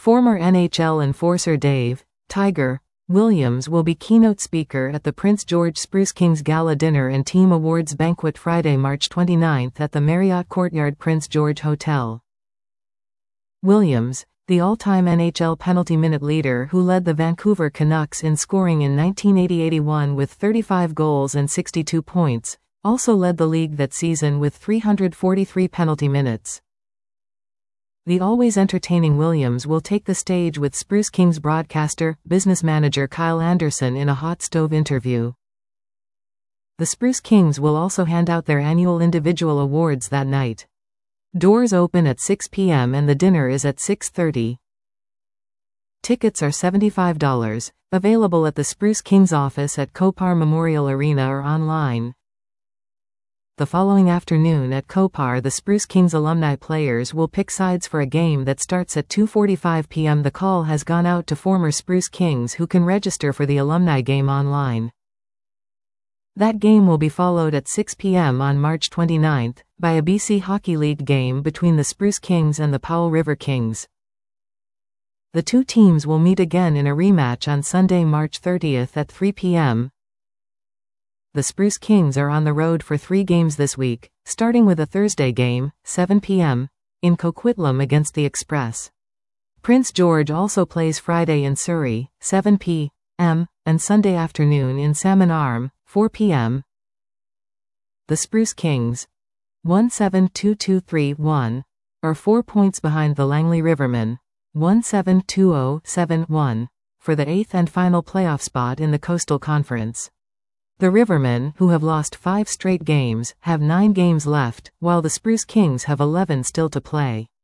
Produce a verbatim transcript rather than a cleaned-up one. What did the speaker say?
Former N H L enforcer Dave Tiger Williams will be keynote speaker at the Prince George Spruce Kings Gala Dinner and Team Awards Banquet Friday, March twenty-ninth at the Marriott Courtyard Prince George Hotel. Williams, the all-time N H L penalty minute leader who led the Vancouver Canucks in scoring in nineteen eighty eighty-one with thirty-five goals and sixty-two points, also led the league that season with three hundred forty-three penalty minutes. The always entertaining Williams will take the stage with Spruce Kings broadcaster, business manager Kyle Anderson in a hot stove interview. The Spruce Kings will also hand out their annual individual awards that night. Doors open at six p m and the dinner is at six thirty. Tickets are seventy-five dollars, available at the Spruce Kings office at Copar Memorial Arena or online. The following afternoon at Copar, the Spruce Kings alumni players will pick sides for a game that starts at two forty-five p m The call has gone out to former Spruce Kings who can register for the alumni game online. That game will be followed at six p m on March twenty-ninth by a B C Hockey League game between the Spruce Kings and the Powell River Kings. The two teams will meet again in a rematch on Sunday, March thirtieth at three p m The Spruce Kings are on the road for three games this week, starting with a Thursday game, seven p m, in Coquitlam against the Express. Prince George also plays Friday in Surrey, seven p m, and Sunday afternoon in Salmon Arm, four p m The Spruce Kings, one seven two two three one, are four points behind the Langley Rivermen, one seven two zero seven one, for the eighth and final playoff spot in the Coastal Conference. The Rivermen, who have lost five straight games, have nine games left, while the Spruce Kings have eleven still to play.